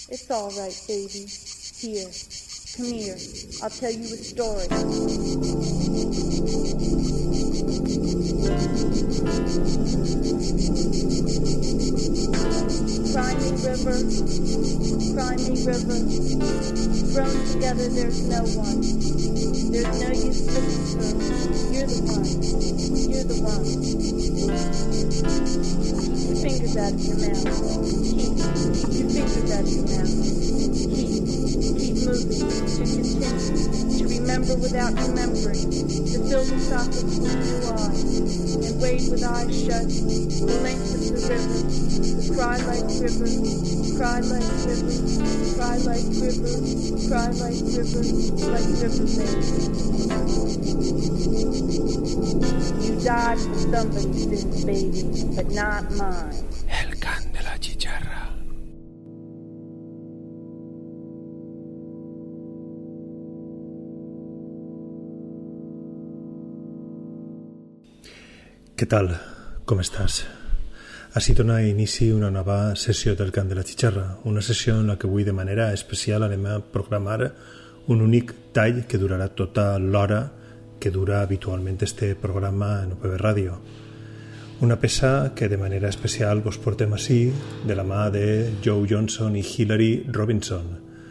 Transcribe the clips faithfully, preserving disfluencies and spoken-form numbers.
It's all right, baby. Here, come here. I'll tell you a story. Cry me, river. Cry me, river. Thrown together, there's no one. There's no use looking for. You're the one. You're the one. Keep your fingers out of your mouth. Keep, keep your fingers out of your mouth. Keep, keep moving. To continue. To remember without remembering. To fill the sockets with blue eyes. And wade with eyes shut. The length of the river. The cry like river. Cry like river. Cry like river. Cry like river. Like river baby. You died for somebody's sins, baby, but not mine. El can de la chicharra. Què tal? Com estàs? Així dona inici una nova sessió del Cant de la Xicharra, una sessió en la que avui de manera especial anem a programar un únic tall que durarà tota l'hora que dura habitualment este programa en U P B Ràdio. Una peça que de manera especial vos portem així de la mà de Joe Johnson i Hillary Robinson.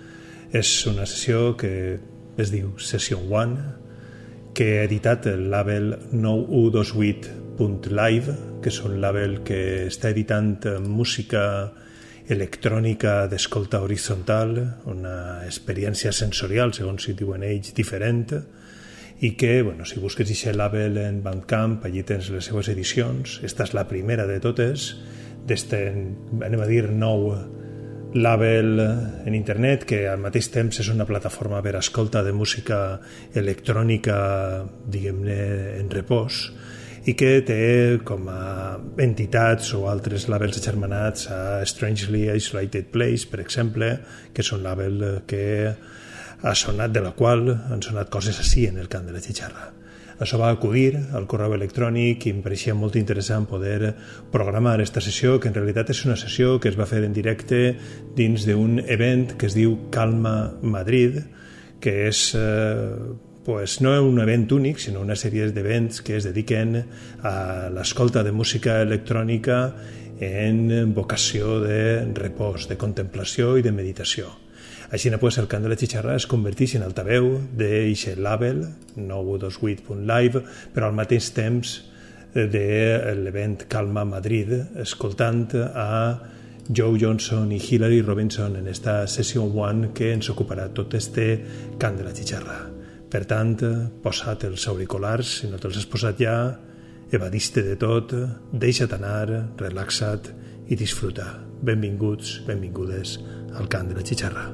És una sessió que es diu Session One, que ha editat el label nou u dos vuit punt live, que és un label que està editant música electrònica d'escolta horitzontal, una experiència sensorial, segons si diuen ells, diferent, i que, bueno, si busques aquest label en Bandcamp, allí tens les seues edicions. Esta és la primera de totes, d'este, anem a dir, nou label en internet, que al mateix temps és una plataforma per a escolta de música electrònica, diguem-ne, en repòs, i que té com a entitats o altres labels agermanats a Strangely Isolated Place, per exemple, que és un label que ha sonat, de la qual han sonat coses així en el Cant de la Xicharra. Això va acudir al correu electrònic i em pareixia molt interessant poder programar aquesta sessió, que en realitat és una sessió que es va fer en directe dins d'un event que es diu Calma Madrid, que és eh, pues, no un event únic, sinó una sèrie d'events que es dediquen a l'escolta de música electrònica en vocació de repòs, de contemplació i de meditació. Així pues, el Cant de la Xicharra es converteix en altaveu d'aquest label nou u dos vuit punt live, però al mateix temps de l'event Calma Madrid, escoltant a Joe Johnson i Hillary Robinson en esta Session One que ens ocuparà tot este Cant de la Xicharra. Per tant, posa't els auriculars, si no te'ls has posat ja, evadiste de tot, deixa't anar, relaxa't i disfruta. Benvinguts, benvingudes al Cant de la Xicharra.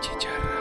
chicharra.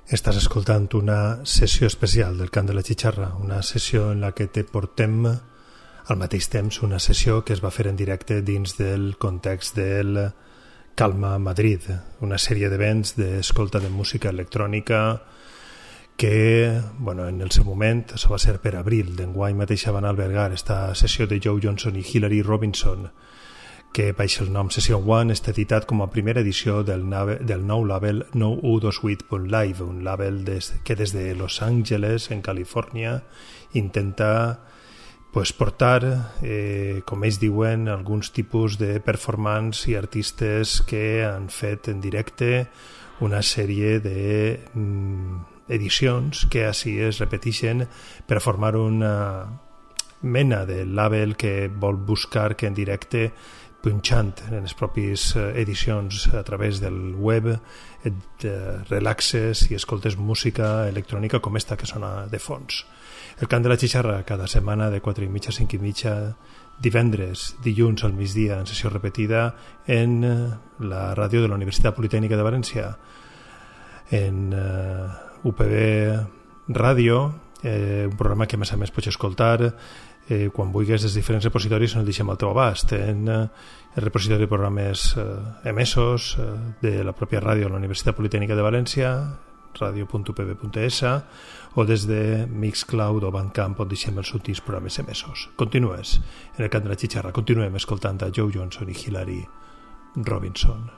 Estàs escoltant una sessió especial del Cant de la Xixarra, una sessió en la que te portem al mateix temps una sessió que es va fer en directe dins del context del Calma Madrid, una sèrie d'events d'escolta de música electrònica que, bueno, en el seu moment, això va ser per abril d'enguany mateix, van albergar esta sessió de Joe Johnson i Hillary Robinson, que baix el nom Session One està editat com a primera edició del, nave, del nou label nou u dos vuit punt live, un label des, que des de Los Angeles, en Califòrnia, intenta pues, portar, eh, com ells diuen, alguns tipus de performance i artistes que han fet en directe una sèrie d'edicions que així es repeteixen per formar una mena de label que vol buscar que en directe punxant en les pròpies edicions a través del web et relaxes i escoltes música electrònica com esta que sona de fons. El Cant de la Xixarra cada setmana de quatre i mitja a cinc i mitja, divendres, dilluns al migdia en sessió repetida en la ràdio de la Universitat Politècnica de València, en uh, U P B Ràdio, eh, un programa que a més a més pots escoltar Eh, quan vulguis des diferents repositoris on el deixem al teu abast, en eh, el repositori de programes eh, emesos eh, de la pròpia ràdio de la Universitat Politècnica de València, radio punt u p b punt e s, o des de Mixcloud o Bandcamp on deixem els últims programes emesos. Continues en el Cant de la Xixarra, continuem escoltant a Joe Johnson i Hillary Robinson.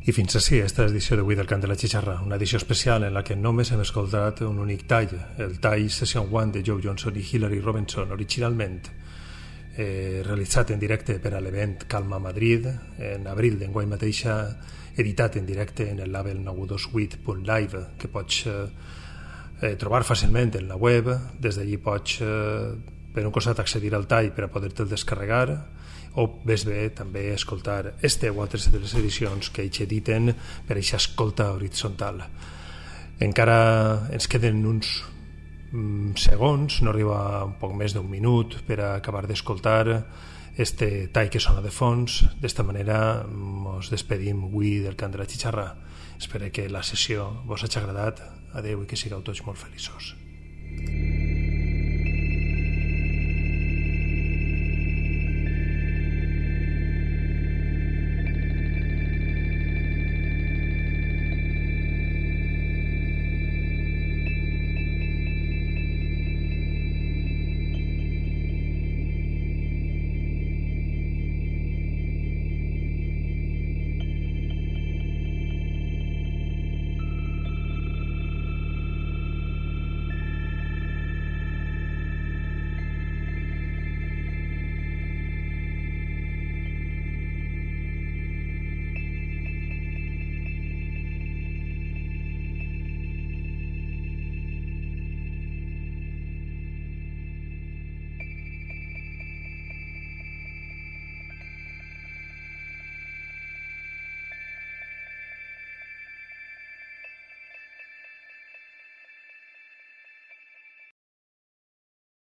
I fins així, esta edició d'avui del Cant de la Xixarra, una edició especial en la que només hem escoltat un únic tall, el tall Session One de Joe Johnson i Hilary Robinson, originalment eh, realitzat en directe per a l'event Calma Madrid, en abril d'enguany mateixa, editat en directe en el label nou cents vint vuit punt live, que pots eh, trobar fàcilment en la web. Des d'allí pots, eh, per un costat, accedir al tall per a poder-te'l descarregar, o més bé també escoltar este o altres de les edicions que ells editen per a aquesta escolta horitzontal. Encara ens queden uns segons, no arriba un poc més d'un minut per a acabar d'escoltar este tall que sona de fons. D'esta manera ens despedim avui del Cant de la Xixarra. Espero que la sessió vos hagi agradat. Adeu i que sigueu tots molt feliços.